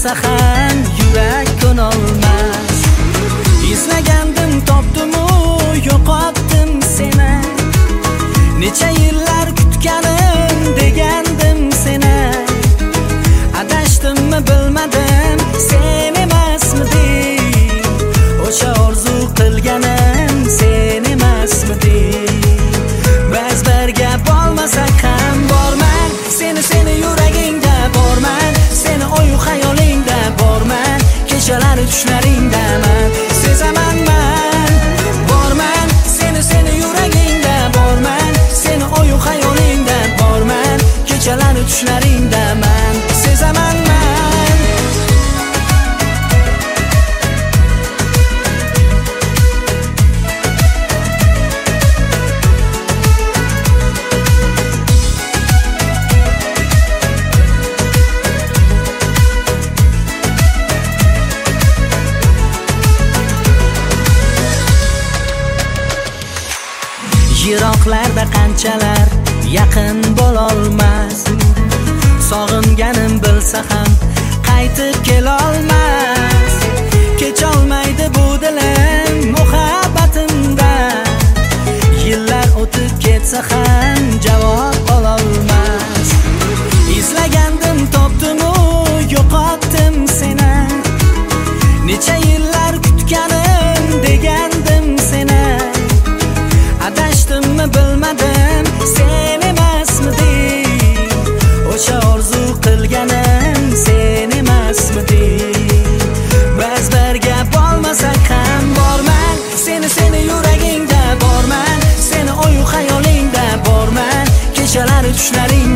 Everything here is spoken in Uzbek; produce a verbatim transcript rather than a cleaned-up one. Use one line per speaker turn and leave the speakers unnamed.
bo'lsa ham yurak ko'nolmas. Izlagandim, topdim-u, yo'qotdim seni. Necha yillar kutganim, degandim seni. Adashdimmi bilmadim, sen emasmiding? O'sha orzu qilganim sen emasmiding? Ba'zi bir gap olmasak ham borman, seni seni yuragingda borman, seni o'yu xayolingda borman, kechalari tushlaringdaman, sezaman man. Borman, seni seni yuragingda borman, seni o'yu xayolingda borman, kechalari tushlaringdaman, sezaman man. Yiroqlarda qanchalar yaqin bo'lolmas, sog'inganim bilsa ham qaytib kelolmas. Kecholmaydi bu dilim muhabbatimdan, yillar o'tib ketsa ham javob ololmas. Izlagandim, topdim-u, yo'qotdim seni. Necha yillar kutganim, degandim seni. Adashdimmi bilmadim, sen emasmiding? O'sha orzu qilganim sen emasmiding? Ba'zi bir gap olmasak ham borman, seni seni yuragingda borman, seni o'yu xayolingda borman, kechalari tushlaring